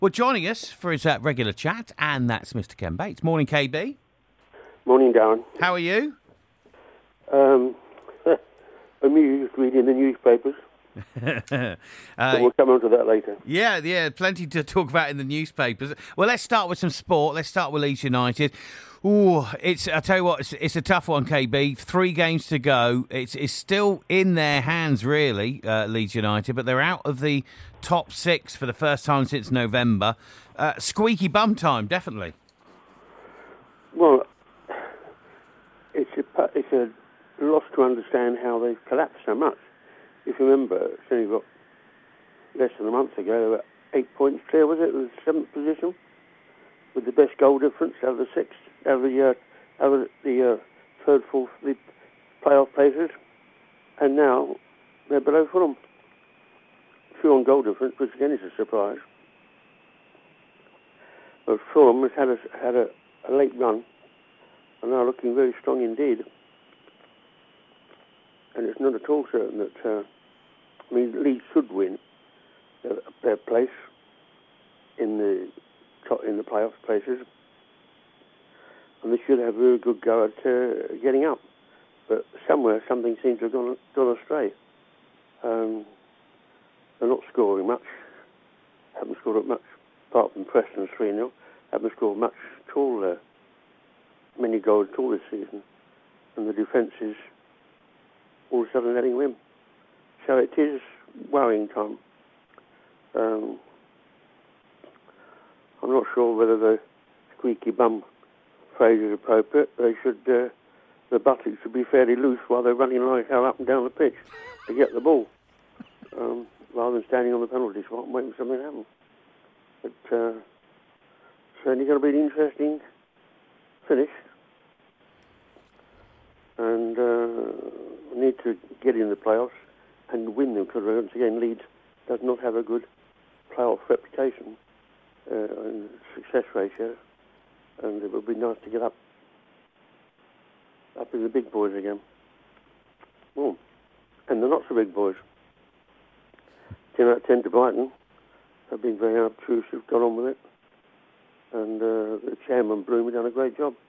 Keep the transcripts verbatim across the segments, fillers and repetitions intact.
Well, joining us for his uh, regular chat, and that's Mister Ken Bates. Morning, K B. Morning, Darren. How are you? Um, amused reading the newspapers. uh, but we'll come on to that later. Yeah, yeah, plenty to talk about in the newspapers. Well, let's start with some sport. Let's start with Leeds United. Ooh, it's I tell you what, it's, it's a tough one, K B. Three games to go. It's it's still in their hands, really, uh, Leeds United, but they're out of the top six for the first time since November. Uh, squeaky bum time, definitely. Well, it's a it's a loss to understand how they've collapsed so much. If you remember, it's only got less than a month ago, they were eight points clear, was it? It was the seventh position, with the best goal difference out of the sixth, out of the, uh, out of the uh, third, fourth, the playoff places, and now they're below Fulham. Two on goal difference, which again is a surprise. But Fulham has had a, had a, a late run, and now looking very strong indeed. And it's not at all certain that, uh, I mean, Leeds should win their, their place in the top, in the playoff places, and they should have a very good go at uh, getting up. But somewhere something seems to have gone, gone astray. Um, they're not scoring much. Haven't scored much, apart from Preston's three nil. Haven't scored much at all, uh, many goals at all this season. And the defence is all of a sudden letting win. So it is worrying time. Um, I'm not sure whether the squeaky bum phrase is appropriate. They should, uh, the buttocks should be fairly loose while they're running like hell up and down the pitch to get the ball, um, rather than standing on the penalty spot and waiting for something to happen. But uh, certainly going to be an interesting finish. And uh, we need to get in the playoffs and win them, because once again Leeds does not have a good playoff reputation uh, and success ratio, and it would be nice to get up up in the big boys again. Well, and the not so big boys. ten out of ten to Brighton. They've been very obtrusive, got on with it, and uh, the chairman Bloom has done a great job.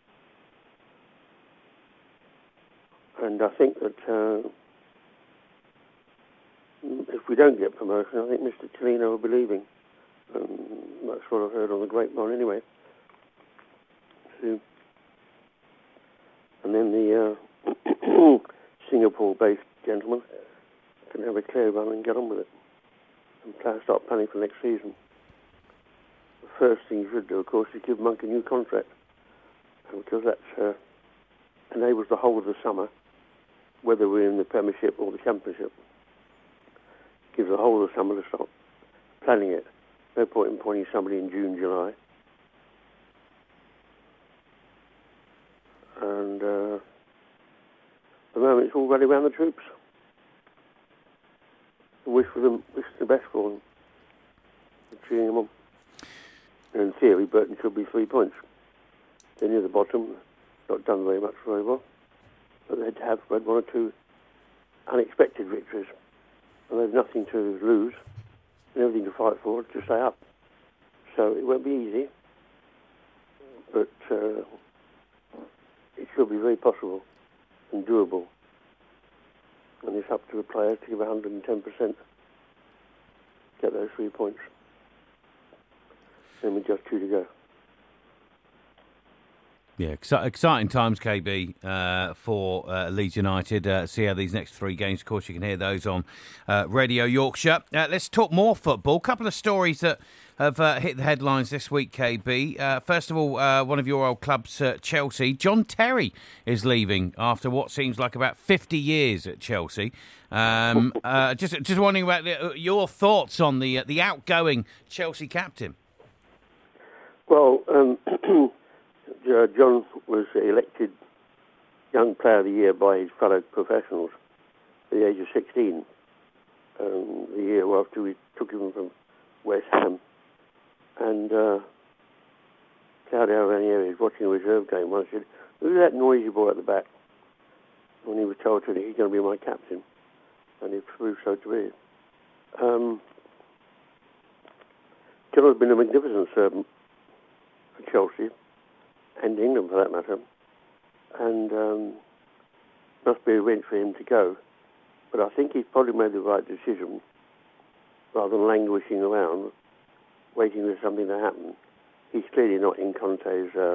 And I think that uh, if we don't get promotion, I think Mister Tellino will be leaving. Um, that's what I've heard on the grapevine anyway. So, and then the uh, Singapore-based gentleman can have a clear run and get on with it and plan, start planning for next season. The first thing you should do, of course, is give Monk a new contract, because that uh, enables the whole of the summer, whether we're in the Premiership or the Championship, gives the whole of the summer to start planning it. No point in appointing somebody in June, July. And uh, at the moment it's all ready around the troops. I wish for them, wish the best for them. I'm cheering them on. And in theory, Burton should be three points. They're near the bottom, not done very much very well. But they'd have had one or two unexpected victories. And they've nothing to lose and everything to fight for to stay up. So it won't be easy. But uh, it should be very possible and doable. And it's up to the players to give one hundred ten percent, get those three points. And with just two to go. Yeah, exciting times, K B, uh, for uh, Leeds United. Uh, see how these next three games, of course, you can hear those on uh, Radio Yorkshire. Uh, let's talk more football. A couple of stories that have uh, hit the headlines this week, K B. Uh, first of all, uh, one of your old clubs, uh, Chelsea. John Terry is leaving after what seems like about fifty years at Chelsea. Um, uh, just just wondering about the, your thoughts on the, uh, the outgoing Chelsea captain. Well, um... Uh, John was elected Young Player of the Year by his fellow professionals at the age of sixteen, um, the year after we took him from West Ham. And uh, Claudio Ranieri was watching a reserve game once and said, "Who's that noisy boy at the back?" And he was told that he's going to be my captain, and it proved so to be. Um, could have been a magnificent servant for Chelsea and England for that matter, and um, must be a wrench for him to go. But I think he's probably made the right decision rather than languishing around, waiting for something to happen. He's clearly not in Conte's uh,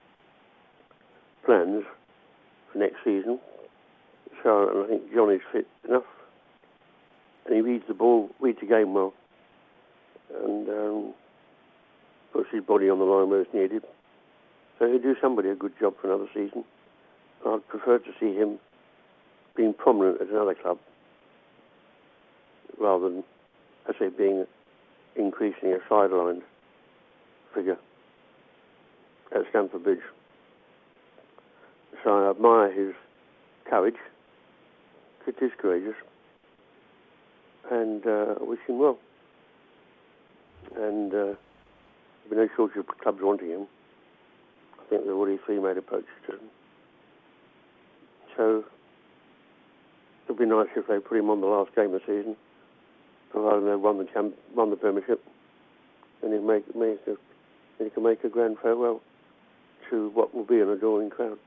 plans for next season. So and I think John is fit enough, and he reads the ball, reads the game well, and um, puts his body on the line where it's needed. So he'll do somebody a good job for another season. I'd prefer to see him being prominent at another club rather than, I say, being increasingly a sidelined figure at Stamford Bridge. So I admire his courage. It is courageous, and uh, I wish him well. And uh, there'll be no shortage of clubs wanting him. I think there are already three made approaches to him. So it'd be nice if they put him on the last game of the season, rather than they won the champ, won the Premiership, and he make make a, he can make a grand farewell to what will be an adoring crowd.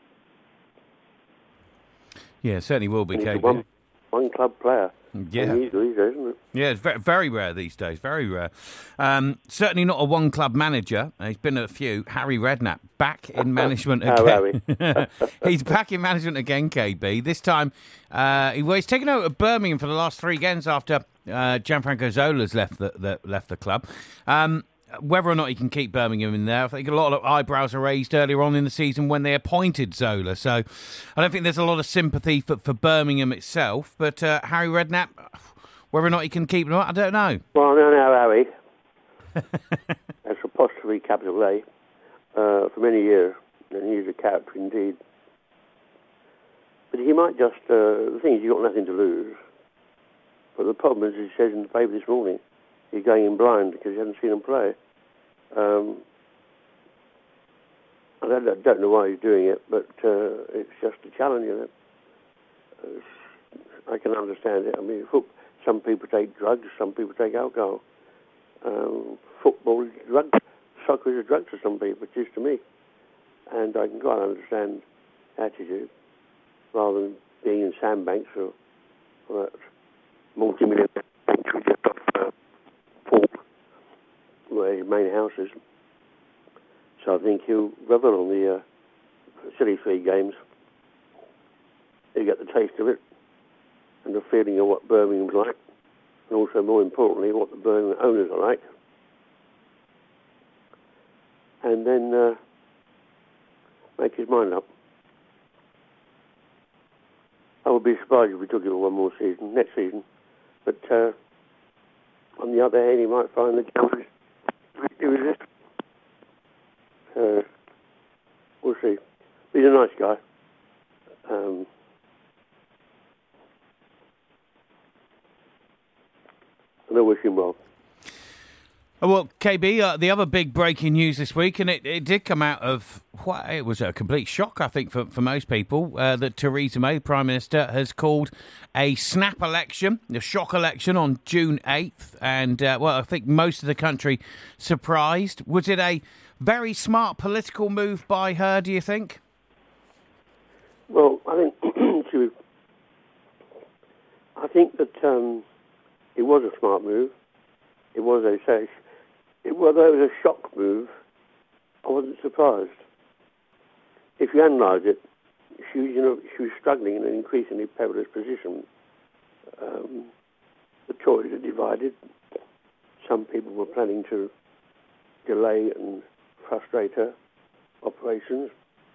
Yeah, it certainly will be, K B. One, one club player. Yeah. Unusual, isn't it? Yeah, it's very, very rare these days, very rare. Um, certainly not a one-club manager. He's been at a few. Harry Redknapp, back in management again. Harry. He's back in management again, K B. This time, uh, he, well, he's taken over Birmingham for the last three games after uh, Gianfranco Zola's left the, the, left the club. Um, Whether or not he can keep Birmingham in there, I think a lot of eyebrows are raised earlier on in the season when they appointed Zola. So I don't think there's a lot of sympathy for, for Birmingham itself. But uh, Harry Redknapp, whether or not he can keep them, I don't know. Well, I don't know, Harry. That's apostrophe capital A uh, for many years. And he's a character indeed. But he might just, uh, the thing is, you've got nothing to lose. But the problem is, he says in the paper this morning, he's going in blind because he hasn't seen him play. Um, I don't, I don't know why he's doing it, but uh, it's just a challenge, you know. Uh, I can understand it. I mean, foot, some people take drugs, some people take alcohol. Um, football is drugs. Soccer is a drug to some people, it is to me. And I can quite understand attitude, rather than being in sandbanks or, or that multi-million sanctuary just off uh, Port, where his main house is. So I think he'll revel on the uh, silly three games. He'll get the taste of it and the feeling of what Birmingham's like, and also, more importantly, what the Birmingham owners are like. And then uh, make his mind up. I would be surprised if we took it for one more season, next season. But uh, on the other hand, he might find the challenge to resist. So we'll see. He's a nice guy. Um, and I wish him well. Well, K B, uh, the other big breaking news this week, and it, it did come out of, what, it was a complete shock, I think, for, for most people, uh, that Theresa May, Prime Minister, has called a snap election, a shock election on June eighth. And, uh, well, I think most of the country surprised. Was it a very smart political move by her, do you think? Well, I think she was, I think that um, it was a smart move. It was, as I say, it, although it was a shock move, I wasn't surprised. If you analyse it, she, you know, she was struggling in an increasingly perilous position. Um, the Tories are divided. Some people were planning to delay and frustrate her operations.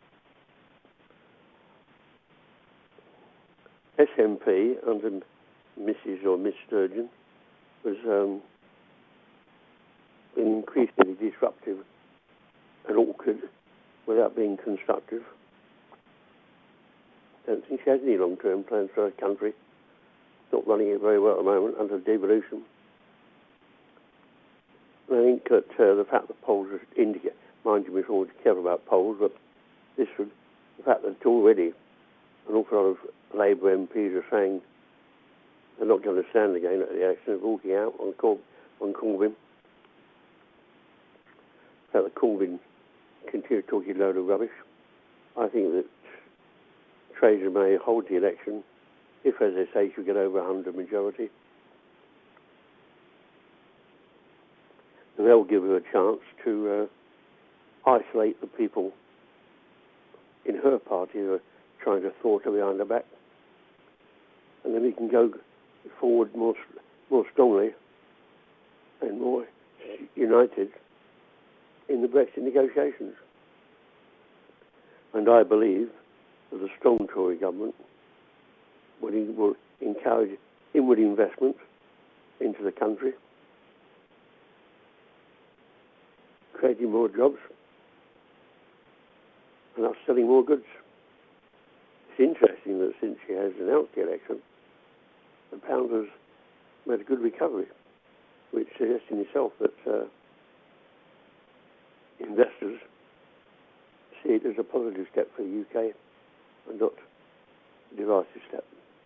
S N P under Missus or Miss Sturgeon was um, increasingly disruptive and awkward without being constructive. I don't think she has any long-term plans for her country. Not running it very well at the moment under devolution. I think that uh, the fact that polls indicate, mind you, we're always careful about polls, but this would, the fact that already an awful lot of Labour M Ps are saying they're not going to stand again at the election, walking out on, Cor- on Corbyn. that the Corbyn continue talking a load of rubbish. I think that Theresa May hold the election if, as they say, she'll get over a hundred majority. And they'll give her a chance to uh, isolate the people in her party who are trying to thwart her behind her back. And then we can go forward more, more strongly and more united in the Brexit negotiations. And I believe that a strong Tory government will, will encourage inward investment into the country, creating more jobs, and us selling more goods. It's interesting that since she has announced the election, the pound has made a good recovery, which suggests in itself that uh, investors see it as a positive step for the U K and not a divisive step.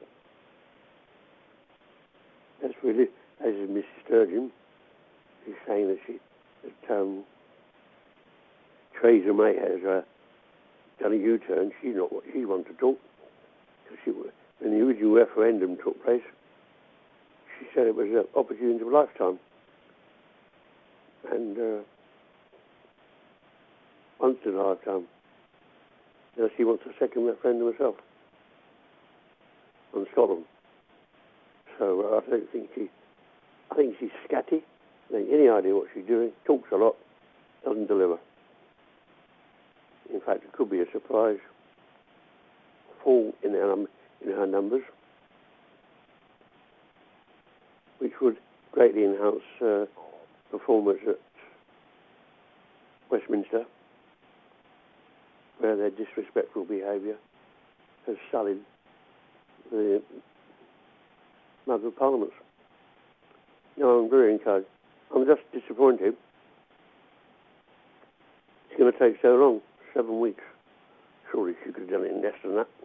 That's really, as Missus Sturgeon is saying that she, that um, Theresa May has uh, done a U-turn. She's not what she wanted to talk. She, when the original referendum took place, she said it was an opportunity of a lifetime. And uh, once in a lifetime. Now she wants a second referendum herself on Scotland. So uh, I don't think she, I think she's scatty. I don't have any idea what she's doing. Talks a lot, doesn't deliver. In fact, it could be a surprise fall in her, um, in her numbers, which would greatly enhance uh, performance at Westminster, where their disrespectful behaviour has sullied the Mother of Parliaments. No, I'm very encouraged. I'm just disappointed. It's going to take so long, seven weeks. Surely she could have done it in less than that.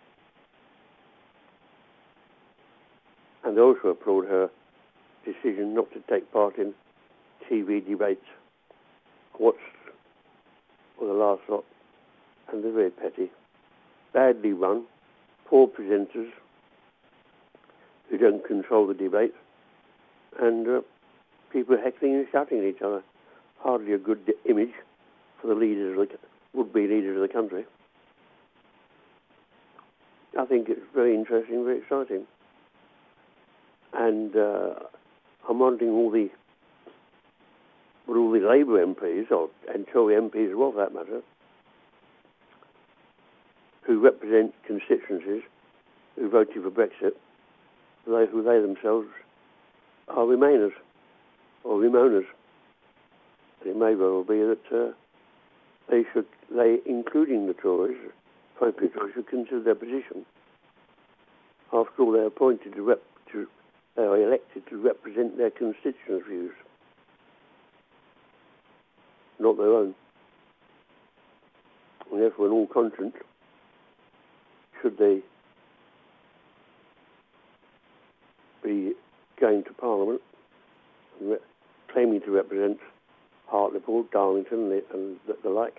And I also applaud her decision not to take part in T V debates. Watched for the last lot, and they're very petty, badly run, poor presenters who don't control the debate, and uh, people heckling and shouting at each other. Hardly a good d- image for the leaders, of the, would-be leaders of the country. I think it's very interesting, very exciting. And uh, I'm wondering all the, what all the Labour M Ps, or, and Tory M Ps as well for that matter, who represent constituencies who voted for Brexit, they, who they themselves are Remainers or Remoaners. And it may well be that uh, they should, they, including the Tories, frankly, Tories, should consider their position. After all, they're appointed to, rep, to they are elected to represent their constituents' views, not their own. And therefore, in all conscience, should they be going to Parliament and re- claiming to represent Hartlepool, Darlington, and, and the, the like,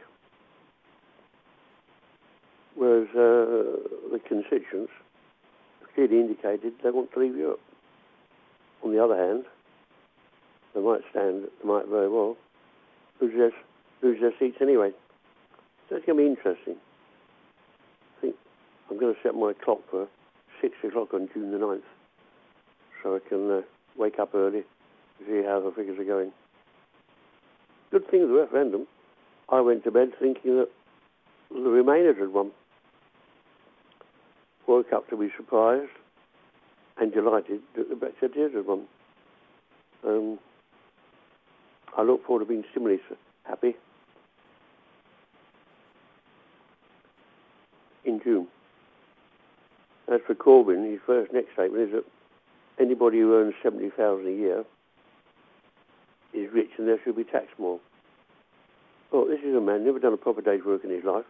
whereas uh, the constituents clearly indicated they want to leave Europe. On the other hand, they might stand, they might very well lose their, lose their seats anyway. So it's going to be interesting. I think I'm going to set my clock for six o'clock on June the ninth, so I can uh, wake up early to see how the figures are going. Good thing of the referendum, I went to bed thinking that the Remainers had won. Woke up to be surprised and delighted that the Brexiteers had won. Um, I look forward to being similarly happy in June. As for Corbyn, his first next statement is that anybody who earns seventy thousand pounds a year is rich and there should be taxed more. Well, this is a man never done a proper day's work in his life.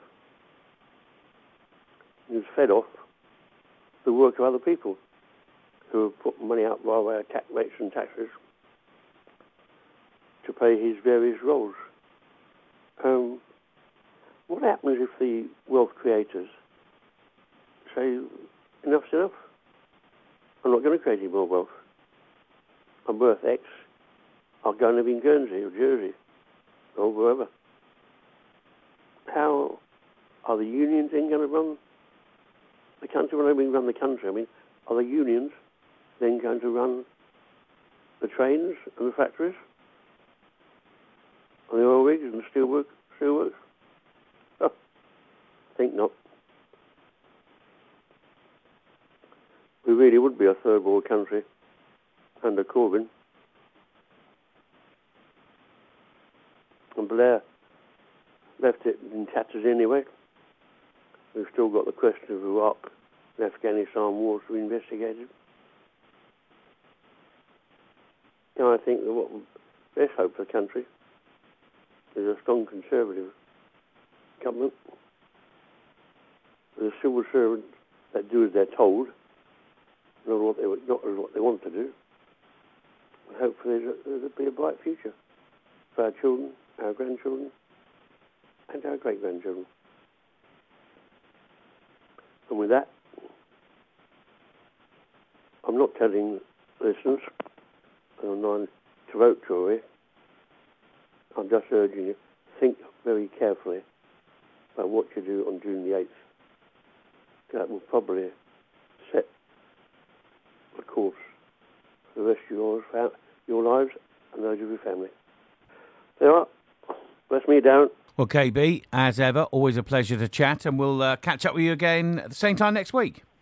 He was fed off the work of other people who have put money out by way of tax rates and taxes to pay his various roles. Um, what happens if the wealth creators say, enough's enough? I'm not going to create any more wealth. I'm worth X. I'll go and live in Guernsey or Jersey or wherever. How are the unions then going to run the country? When I mean run the country, I mean, are the unions then going to run the trains and the factories? And the oil rigs and the steel work, steel works? Oh, I think not. We really would be a third world country under Corbyn. And Blair left it in tatters anyway. We've still got the question of Iraq and Afghanistan wars to be investigated. You know, I think that what best hope for the country is a strong Conservative government with a civil servant that do as they're told, not what they not as what they want to do. And hopefully there'll, there'll be a bright future for our children, our grandchildren, and our great-grandchildren. And with that, I'm not telling listeners, and I'm not to vote Tory. I'm just urging you, think very carefully about what you do on June the eighth. That will probably set the course for the rest of your, your lives and those of your family. There you are. Bless me, Darren. Well, K B, as ever, always a pleasure to chat, and we'll uh, catch up with you again at the same time next week.